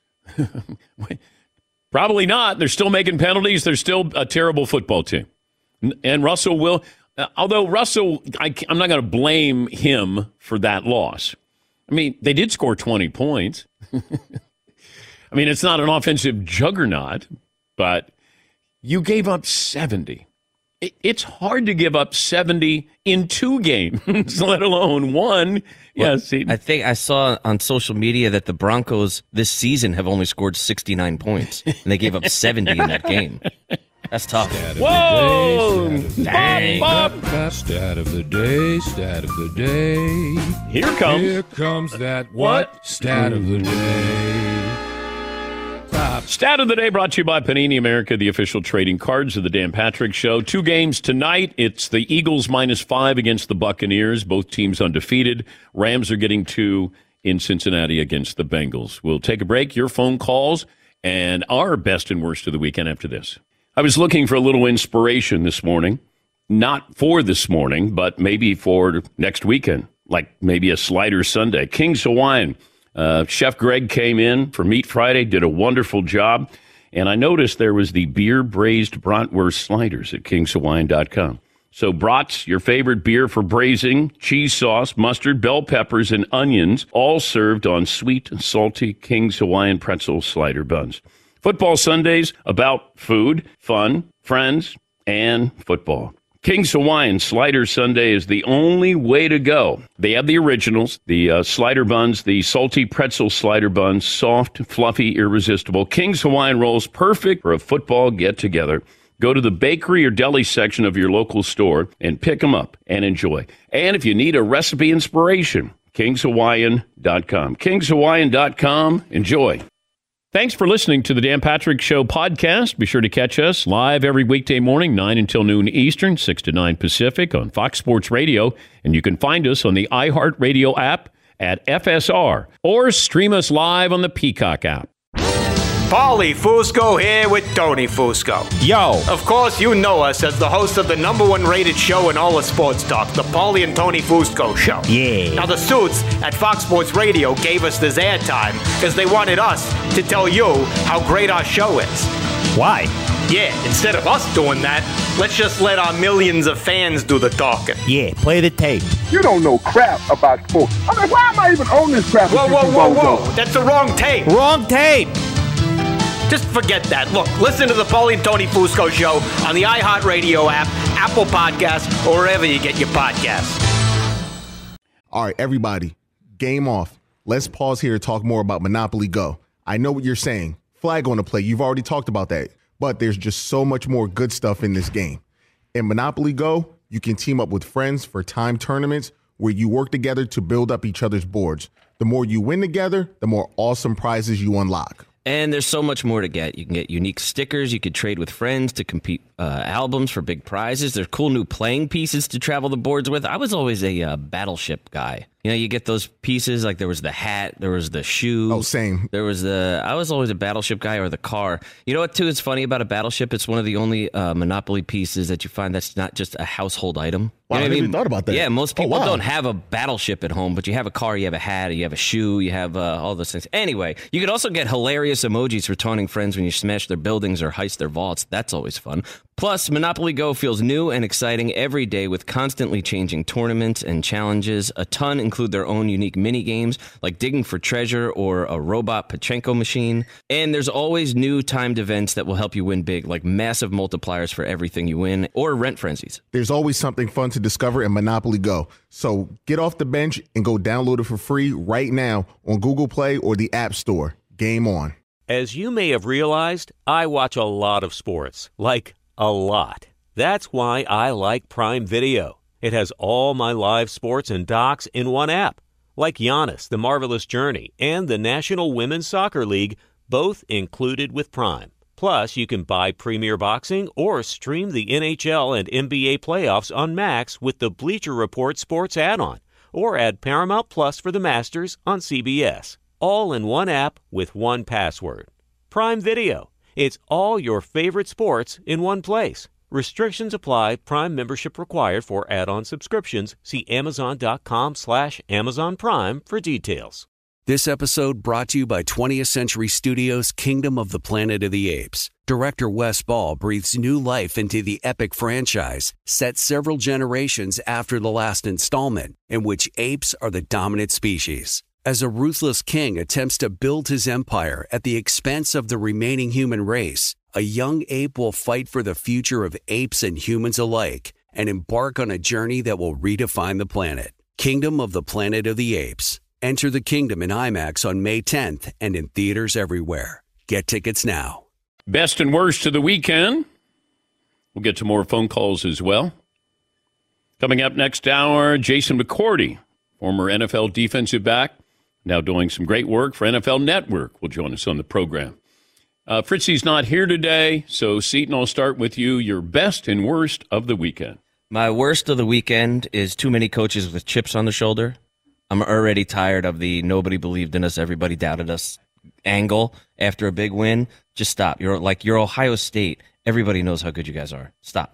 Probably not. They're still making penalties. They're still a terrible football team. And Russell will... although Russell, I'm not going to blame him for that loss. I mean, they did score 20 points. I mean, it's not an offensive juggernaut, but you gave up 70. It's hard to give up 70 in 2 games, let alone 1. Well, I think I saw on social media that the Broncos this season have only scored 69 points, and they gave up 70 in that game. That's tough. Whoa! Stat of the day, stat of the day. Here comes that what? Stat of the day. Stat of the day brought to you by Panini America, the official trading cards of the Dan Patrick Show. 2 games tonight. It's the Eagles -5 against the Buccaneers. Both teams undefeated. Rams are getting 2 in Cincinnati against the Bengals. We'll take a break. Your phone calls and our best and worst of the weekend after this. I was looking for a little inspiration this morning. Not for this morning, but maybe for next weekend, like maybe a Slider Sunday. King's Hawaiian. Chef Greg came in for Meat Friday, did a wonderful job. And I noticed there was the beer braised bratwurst sliders at kingshawaiian.com. So brats, your favorite beer for braising, cheese sauce, mustard, bell peppers, and onions, all served on sweet and salty King's Hawaiian pretzel slider buns. Football Sundays about food, fun, friends, and football. King's Hawaiian Slider Sundae is the only way to go. They have the originals, the slider buns, the salty pretzel slider buns, soft, fluffy, irresistible. King's Hawaiian rolls, perfect for a football get-together. Go to the bakery or deli section of your local store and pick them up and enjoy. And if you need a recipe inspiration, KingsHawaiian.com. KingsHawaiian.com. Enjoy. Thanks for listening to the Dan Patrick Show podcast. Be sure to catch us live every weekday morning, 9 until noon Eastern, 6 to 9 Pacific on Fox Sports Radio. And you can find us on the iHeartRadio app at FSR or stream us live on the Peacock app. Paulie Fusco here with Tony Fusco. Yo. Of course, you know us as the host of the #1 rated show in all of sports talk, the Paulie and Tony Fusco Show. Yeah. Now, the suits at Fox Sports Radio gave us this airtime because they wanted us to tell you how great our show is. Why? Yeah, instead of us doing that, let's just let our millions of fans do the talking. Yeah, play the tape. You don't know crap about sports. I mean, why am I even on this crap? Whoa. That's the wrong tape. Wrong tape. Just forget that. Look, listen to the Paulie and Tony Fusco Show on the iHeartRadio app, Apple Podcasts, or wherever you get your podcasts. All right, everybody, game off. Let's pause here to talk more about Monopoly Go. I know what you're saying. Flag on the play. You've already talked about that. But there's just so much more good stuff in this game. In Monopoly Go, you can team up with friends for time tournaments where you work together to build up each other's boards. The more you win together, the more awesome prizes you unlock. And there's so much more to get. You can get unique stickers. You could trade with friends to compete albums for big prizes. There's cool new playing pieces to travel the boards with. I was always a battleship guy. You know, you get those pieces, like there was the hat, there was the shoe. Oh, same. I was always a battleship guy, or the car. You know what, too, is funny about a battleship? It's one of the only Monopoly pieces that you find that's not just a household item. Wow, You know I what never even thought about that. Yeah, most people wow. don't have a battleship at home, but you have a car, you have a hat, you have a shoe, you have all those things. Anyway, you can also get hilarious emojis for taunting friends when you smash their buildings or heist their vaults. That's always fun. Plus, Monopoly Go feels new and exciting every day with constantly changing tournaments and challenges. A ton include their own unique mini games, like digging for treasure or a robot Pachinko machine. And there's always new timed events that will help you win big, like massive multipliers for everything you win, or rent frenzies. There's always something fun to discover in Monopoly Go. So get off the bench and go download it for free right now on Google Play or the App Store. Game on. As you may have realized, I watch a lot of sports, like a lot. That's why I like Prime Video. It has all my live sports and docs in one app, like Giannis, The Marvelous Journey, and the National Women's Soccer League, both included with Prime. Plus, you can buy Premier Boxing or stream the NHL and NBA playoffs on Max with the Bleacher Report Sports add-on, or add Paramount Plus for the Masters on CBS. All in one app with one password. Prime Video. It's all your favorite sports in one place. Restrictions apply. Prime membership required for add-on subscriptions. See Amazon.com/Amazon Prime for details. This episode brought to you by 20th Century Studios' Kingdom of the Planet of the Apes. Director Wes Ball breathes new life into the epic franchise, set several generations after the last installment, in which apes are the dominant species. As a ruthless king attempts to build his empire at the expense of the remaining human race, a young ape will fight for the future of apes and humans alike and embark on a journey that will redefine the planet. Kingdom of the Planet of the Apes. Enter the kingdom in IMAX on May 10th and in theaters everywhere. Get tickets now. Best and worst of the weekend. We'll get to more phone calls as well. Coming up next hour, Jason McCourty, former NFL defensive back, now doing some great work for NFL Network, will join us on the program. Fritzy's not here today, so Seton, I'll start with you. Your best and worst of the weekend. My worst of the weekend is too many coaches with chips on the shoulder. I'm already tired of the nobody believed in us, everybody doubted us angle after a big win. Just stop. You're Ohio State. Everybody knows how good you guys are. Stop.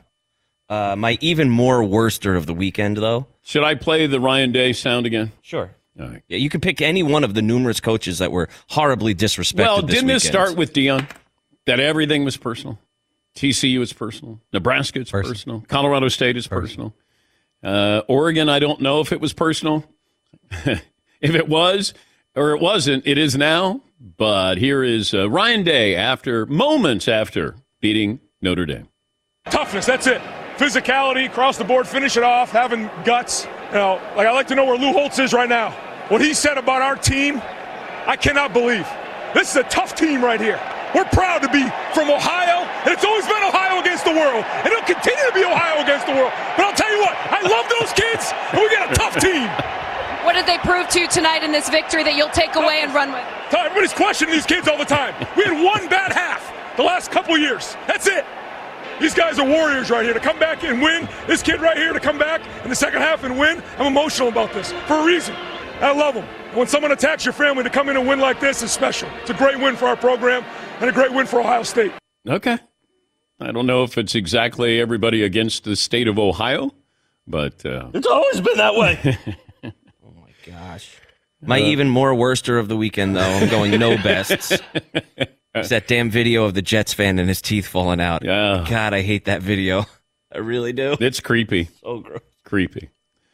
My even more worster of the weekend, though. Should I play the Ryan Day sound again? Sure. All right. Yeah, you can pick any one of the numerous coaches that were horribly disrespected. Well, this didn't this weekend. start with Deion? That everything was personal. TCU is personal. Nebraska is personal. Colorado State is personal. Oregon, I don't know if it was personal. If it was or it wasn't, it is now. But here is Ryan Day moments after beating Notre Dame. Toughness, that's it. physicality across the board, finish it off, having guts. You know, like I like to know where Lou Holtz is right now. What he said about our team, I cannot believe. This is a tough team right here. We're proud to be from Ohio, and it's always been Ohio against the world, and it'll continue to be Ohio against the world. But I'll tell you what, I love those kids, and we got a tough team. What did they prove to you tonight in this victory that you'll take away and run with? Everybody's questioning these kids all the time. We had one bad half the last couple years. That's it. These guys are warriors right here to come back and win. This kid right here to come back in the second half and win. I'm emotional about this for a reason. I love them. When someone attacks your family, to come in and win like this is special. It's a great win for our program and a great win for Ohio State. Okay. I don't know if it's exactly everybody against the state of Ohio, but it's always been that way. Gosh. My even more worster of the weekend, though, I'm going no bests. It's that damn video of the Jets fan and his teeth falling out. Yeah. God, I hate that video. I really do. It's creepy. So gross. Creepy.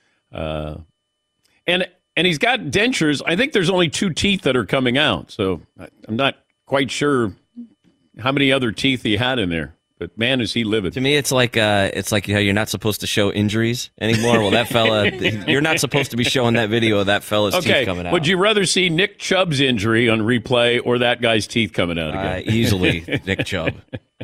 And he's got dentures. I think there's only 2 teeth that are coming out, so I'm not quite sure how many other teeth he had in there. But man, is he livid. To me, it's like how you're not supposed to show injuries anymore. Well, that fella, you're not supposed to be showing that video of that fella's teeth coming out. Would you rather see Nick Chubb's injury on replay or that guy's teeth coming out again? Easily Nick Chubb.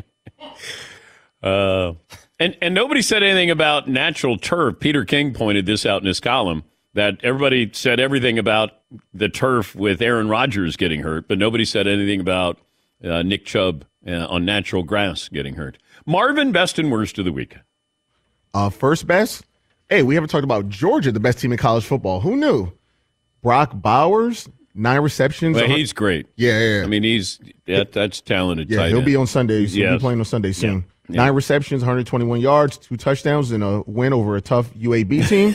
And nobody said anything about natural turf. Peter King pointed this out in his column, that everybody said everything about the turf with Aaron Rodgers getting hurt, but nobody said anything about Nick Chubb on natural grass getting hurt. Marvin, best and worst of the week. First best? Hey, we haven't talked about Georgia, the best team in college football. Who knew? Brock Bowers, 9 receptions. Well, he's great. Yeah. I mean, that's talented. Yeah, he'll be on Sundays. He'll Yes. be playing on Sunday soon. Yeah. 9 receptions, 121 yards, 2 touchdowns, and a win over a tough UAB team.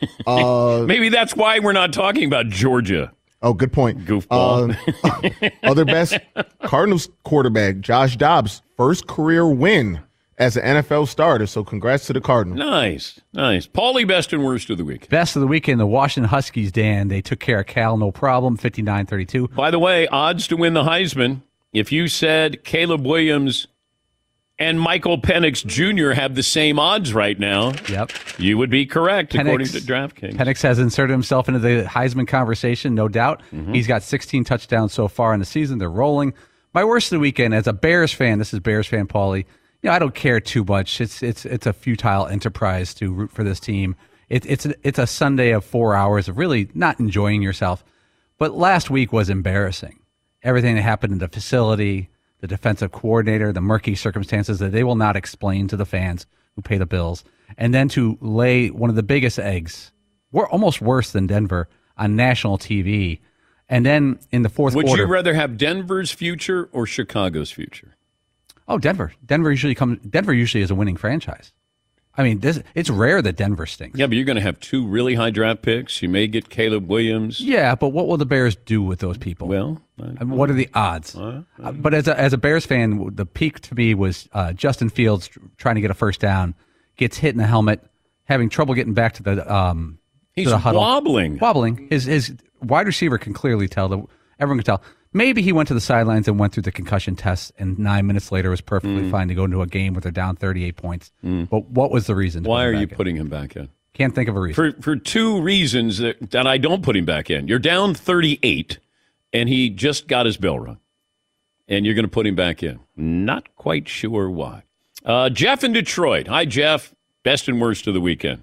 Maybe that's why we're not talking about Georgia. Oh, good point. Goofball. Other best, Cardinals quarterback Josh Dobbs, first career win as an NFL starter. So congrats to the Cardinals. Nice. Paulie, best and worst of the week. Best of the weekend, the Washington Huskies, Dan. They took care of Cal, no problem, 59-32. By the way, odds to win the Heisman, if you said Caleb Williams and Michael Penix Jr. have the same odds right now, yep, you would be correct, according to DraftKings. Penix has inserted himself into the Heisman conversation, no doubt. Mm-hmm. He's got 16 touchdowns so far in the season. They're rolling. My worst of the weekend, as a Bears fan, this is Bears fan Paulie, I don't care too much. It's a futile enterprise to root for this team. It's a Sunday of 4 hours of really not enjoying yourself. But last week was embarrassing. Everything that happened in the facility, the defensive coordinator, the murky circumstances that they will not explain to the fans who pay the bills, and then to lay one of the biggest eggs, almost worse than Denver, on national TV. And then in the fourth quarter... Would you rather have Denver's future or Chicago's future? Oh, Denver. Denver usually is a winning franchise. I mean, it's rare that Denver stinks. Yeah, but you're going to have 2 really high draft picks. You may get Caleb Williams. Yeah, but what will the Bears do with those people? Well, what are the odds? But as a Bears fan, the peak to me was Justin Fields trying to get a first down, gets hit in the helmet, having trouble getting back to the he's to the huddle. wobbling. His wide receiver can clearly tell. Everyone can tell. Maybe he went to the sidelines and went through the concussion test, and 9 minutes later was perfectly fine to go into a game where they're down 38 points. But what was the reason? Why are you putting him back in? Can't think of a reason. For 2 reasons that I don't put him back in. You're down 38, and he just got his bell rung, and you're going to put him back in. Not quite sure why. Jeff in Detroit. Hi, Jeff. Best and worst of the weekend.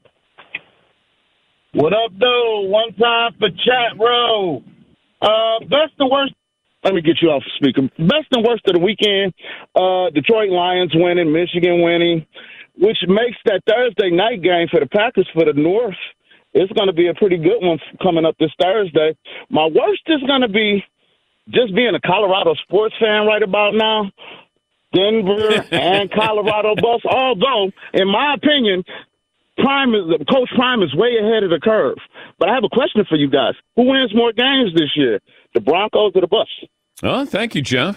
What up, though? One time for chat row. Best and worst. Let me get you off speaker. Best and worst of the weekend. Detroit Lions winning, Michigan winning, which makes that Thursday night game for the Packers for the North. It's going to be a pretty good one coming up this Thursday. My worst is going to be just being a Colorado sports fan right about now. Denver and Colorado bust. Although, in my opinion, Coach Prime is way ahead of the curve. But I have a question for you guys. Who wins more games this year, the Broncos or the Bucs? Oh, thank you, Jeff.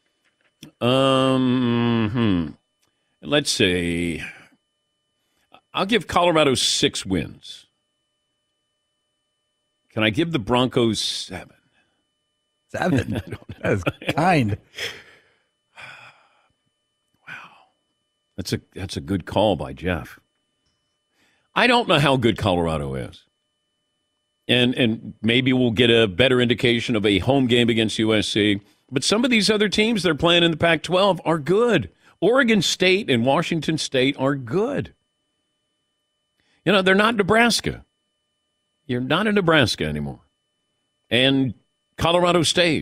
Let's see. I'll give Colorado 6 wins. Can I give the Broncos 7? 7? I don't know. That is kind. That's a good call by Jeff. I don't know how good Colorado is. And maybe we'll get a better indication of a home game against USC. But some of these other teams they're playing in the Pac-12 are good. Oregon State and Washington State are good. You know, they're not Nebraska. You're not in Nebraska anymore. And Colorado State.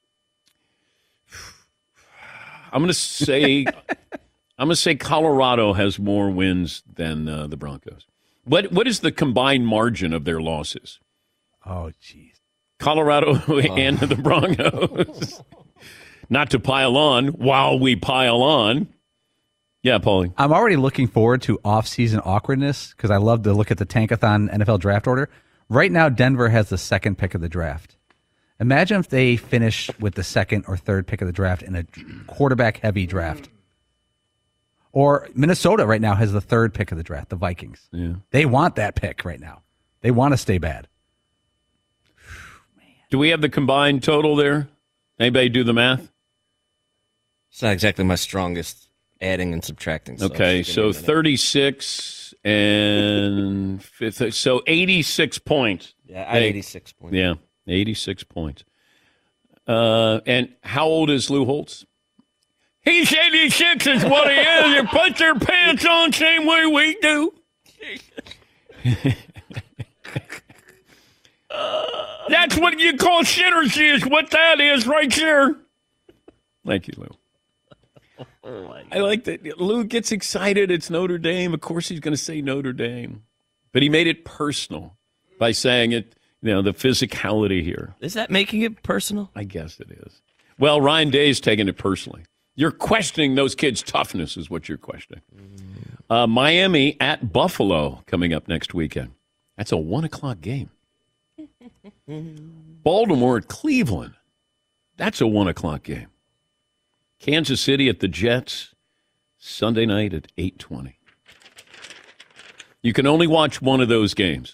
I'm going to say Colorado has more wins than the Broncos. What is the combined margin of their losses? Oh, jeez. Colorado and the Broncos. Not to pile on while we pile on. Yeah, Paulie. I'm already looking forward to off-season awkwardness because I love to look at the Tankathon NFL draft order. Right now, Denver has the second pick of the draft. Imagine if they finish with the second or third pick of the draft in a quarterback-heavy draft. Or Minnesota right now has the third pick of the draft, the Vikings. Yeah. They want that pick right now. They want to stay bad. Do we have the combined total there? Anybody do the math? It's not exactly my strongest adding and subtracting. Okay, so 36 and fifth, so 86 points. Yeah, I had 86 points. Yeah, 86 points. And how old is Lou Holtz? He's 86 is what he is. You put their pants on same way we do. That's what you call synergy is what that is right there. Thank you, Lou. I like that. Lou gets excited. It's Notre Dame. Of course he's going to say Notre Dame. But he made it personal by saying it, you know, the physicality here. Is that making it personal? I guess it is. Well, Ryan Day's taking it personally. You're questioning those kids' toughness is what you're questioning. Miami at Buffalo coming up next weekend. That's a 1 o'clock game. Baltimore at Cleveland. That's a 1 o'clock game. Kansas City at the Jets, Sunday night at 8:20. You can only watch one of those games.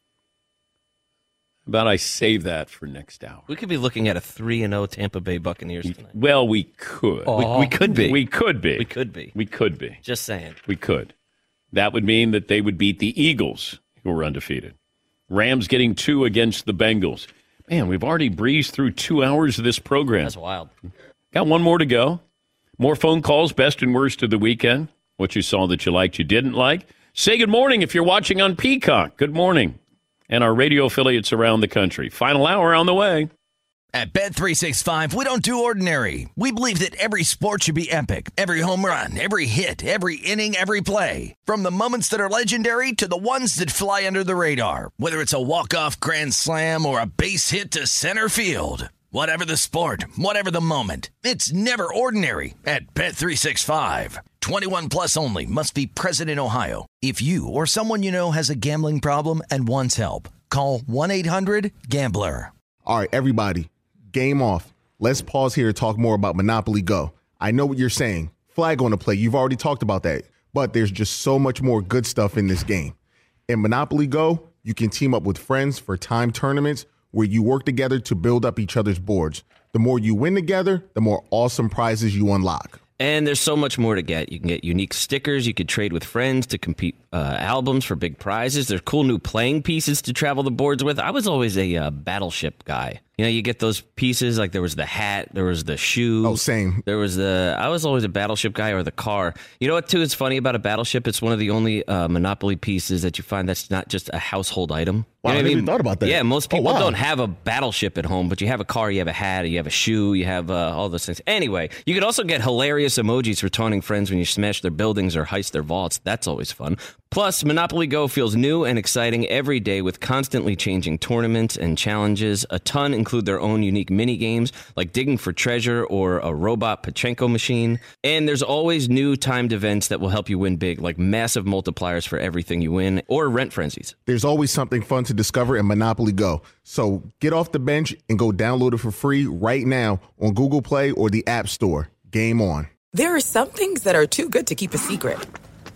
How about I save that for next hour? We could be looking at a 3-0 Tampa Bay Buccaneers tonight. Well, we could. We could be. We could be. We could be. We could be. Just saying. We could. That would mean that they would beat the Eagles, who were undefeated. Rams getting 2 against the Bengals. Man, we've already breezed through 2 hours of this program. That's wild. Got one more to go. More phone calls, best and worst of the weekend. What you saw that you liked, you didn't like. Say good morning if you're watching on Peacock. Good morning. And our radio affiliates around the country. Final hour on the way. At Bet365, we don't do ordinary. We believe that every sport should be epic. Every home run, every hit, every inning, every play. From the moments that are legendary to the ones that fly under the radar. Whether it's a walk-off grand slam or a base hit to center field. Whatever the sport, whatever the moment, it's never ordinary at Bet365. 21 plus only. Must be present in Ohio. If you or someone you know has a gambling problem and wants help, call 1-800-GAMBLER. All right, everybody, game off. Let's pause here to talk more about Monopoly Go. I know what you're saying. Flag on the play. You've already talked about that. But there's just so much more good stuff in this game. In Monopoly Go, you can team up with friends for timed tournaments where you work together to build up each other's boards. The more you win together, the more awesome prizes you unlock. And there's so much more to get. You can get unique stickers. You could trade with friends to compete albums for big prizes. There's cool new playing pieces to travel the boards with. I was always a Battleship guy. You know, you get those pieces, like there was the hat, there was the shoe. Oh, same. I was always a Battleship guy, or the car. You know what, too, is funny about a Battleship? It's one of the only Monopoly pieces that you find that's not just a household item. Wow, You know I what never even thought about that. Yeah, most people wow. don't have a Battleship at home, but you have a car, you have a hat, you have a shoe, you have all those things. Anyway, you can also get hilarious emojis for taunting friends when you smash their buildings or heist their vaults. That's always fun. Plus, Monopoly Go feels new and exciting every day with constantly changing tournaments and challenges. A ton include their own unique mini games, like digging for treasure or a robot Pachinko machine. And there's always new timed events that will help you win big, like massive multipliers for everything you win, or rent frenzies. There's always something fun to discover in Monopoly Go. So get off the bench and go download it for free right now on Google Play or the App Store. Game on. There are some things that are too good to keep a secret.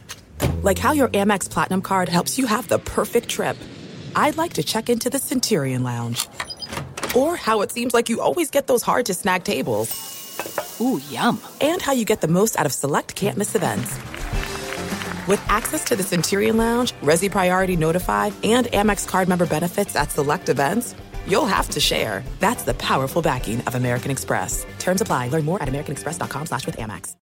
Like how your Amex Platinum card helps you have the perfect trip. I'd like to check into the Centurion Lounge. Or how it seems like you always get those hard-to-snag tables. Ooh, yum. And how you get the most out of select can't-miss events. With access to the Centurion Lounge, Resi Priority Notified, and Amex card member benefits at select events, you'll have to share. That's the powerful backing of American Express. Terms apply. Learn more at americanexpress.com/withAmex.